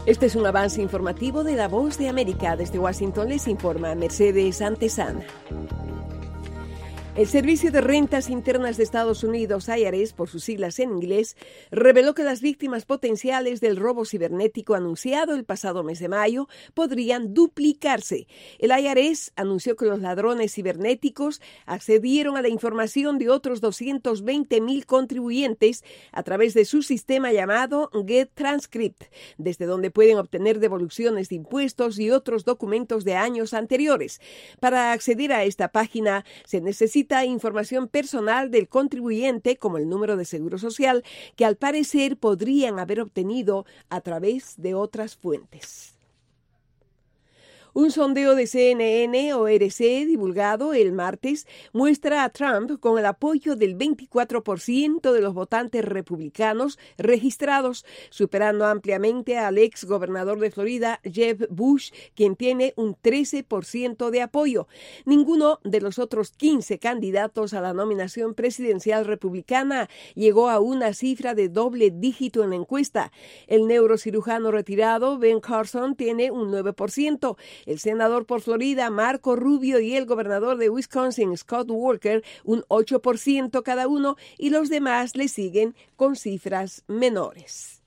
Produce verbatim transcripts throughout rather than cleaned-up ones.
Este es un avance informativo de La Voz de América. Desde Washington les informa Mercedes Antesana. El Servicio de Rentas Internas de Estados Unidos, I R S, por sus siglas en inglés, reveló que las víctimas potenciales del robo cibernético anunciado el pasado mes de mayo podrían duplicarse. El I R S anunció que los ladrones cibernéticos accedieron a la información de otros doscientos veinte mil contribuyentes a través de su sistema llamado GetTranscript, desde donde pueden obtener devoluciones de impuestos y otros documentos de años anteriores. Para acceder a esta página se necesita información personal del contribuyente, como el número de seguro social, que al parecer podrían haber obtenido a través de otras fuentes. Un sondeo de C N N o R C divulgado el martes muestra a Trump con el apoyo del veinticuatro por ciento de los votantes republicanos registrados, superando ampliamente al ex gobernador de Florida, Jeb Bush, quien tiene un trece por ciento de apoyo. Ninguno de los otros quince candidatos a la nominación presidencial republicana llegó a una cifra de doble dígito en la encuesta. El neurocirujano retirado Ben Carson tiene un nueve por ciento. El senador por Florida, Marco Rubio, y el gobernador de Wisconsin, Scott Walker, un ocho por ciento cada uno, y los demás le siguen con cifras menores.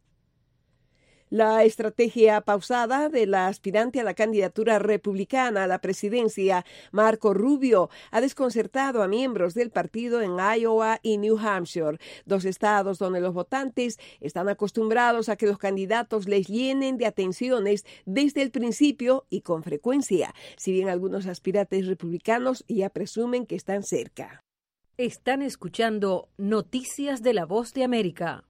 La estrategia pausada de la aspirante a la candidatura republicana a la presidencia, Marco Rubio, ha desconcertado a miembros del partido en Iowa y New Hampshire, dos estados donde los votantes están acostumbrados a que los candidatos les llenen de atenciones desde el principio y con frecuencia, si bien algunos aspirantes republicanos ya presumen que están cerca. Están escuchando Noticias de La Voz de América.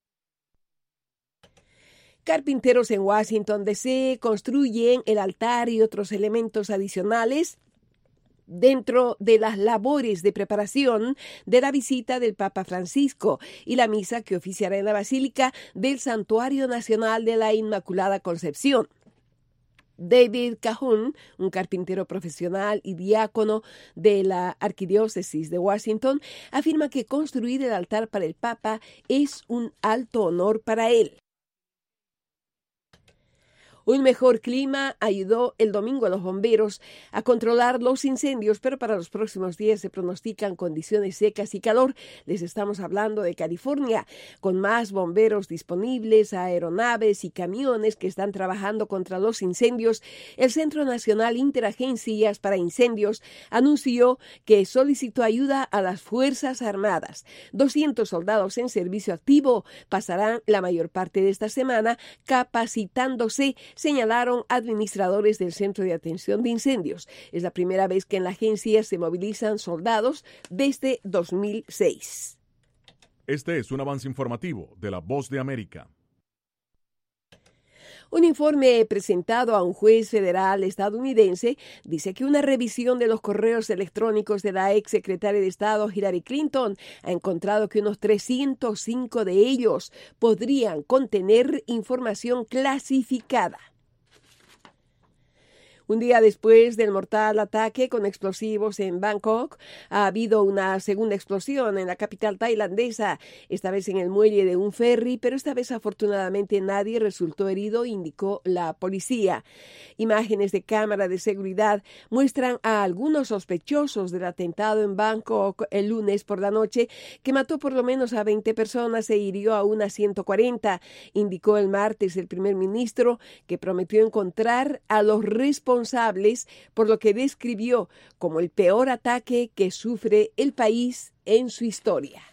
Carpinteros en Washington, D C construyen el altar y otros elementos adicionales dentro de las labores de preparación de la visita del Papa Francisco y la misa que oficiará en la Basílica del Santuario Nacional de la Inmaculada Concepción. David Cahun, un carpintero profesional y diácono de la Arquidiócesis de Washington, afirma que construir el altar para el Papa es un alto honor para él. Un mejor clima ayudó el domingo a los bomberos a controlar los incendios, pero para los próximos días se pronostican condiciones secas y calor. Les estamos hablando de California, con más bomberos disponibles, aeronaves y camiones que están trabajando contra los incendios. El Centro Nacional Interagencias para Incendios anunció que solicitó ayuda a las Fuerzas Armadas. doscientos soldados en servicio activo pasarán la mayor parte de esta semana capacitándose, señalaron administradores del Centro de Atención de Incendios. Es la primera vez que en la agencia se movilizan soldados desde dos mil seis. Este es un avance informativo de La Voz de América. Un informe presentado a un juez federal estadounidense dice que una revisión de los correos electrónicos de la ex secretaria de Estado Hillary Clinton ha encontrado que unos trescientos cinco de ellos podrían contener información clasificada. Un día después del mortal ataque con explosivos en Bangkok, ha habido una segunda explosión en la capital tailandesa, esta vez en el muelle de un ferry, pero esta vez afortunadamente nadie resultó herido, indicó la policía. Imágenes de cámara de seguridad muestran a algunos sospechosos del atentado en Bangkok el lunes por la noche, que mató por lo menos a veinte personas e hirió a unas ciento cuarenta, indicó el martes el primer ministro, que prometió encontrar a los responsables por lo que describió como el peor ataque que sufre el país en su historia.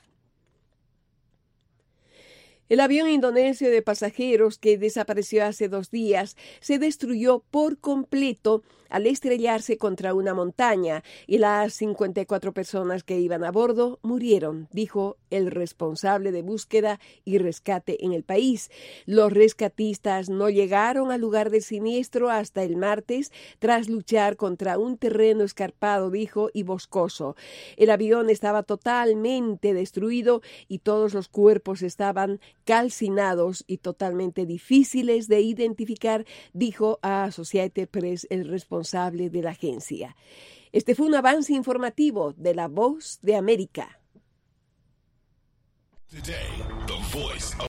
El avión indonesio de pasajeros que desapareció hace dos días se destruyó por completo al estrellarse contra una montaña y las cincuenta y cuatro personas que iban a bordo murieron, dijo el responsable de búsqueda y rescate en el país. Los rescatistas no llegaron al lugar del siniestro hasta el martes tras luchar contra un terreno escarpado, dijo, y boscoso. El avión estaba totalmente destruido y todos los cuerpos estaban calcinados y totalmente difíciles de identificar, dijo a Associated Press el responsable de la agencia. Este fue un avance informativo de La Voz de América. Today, the voice of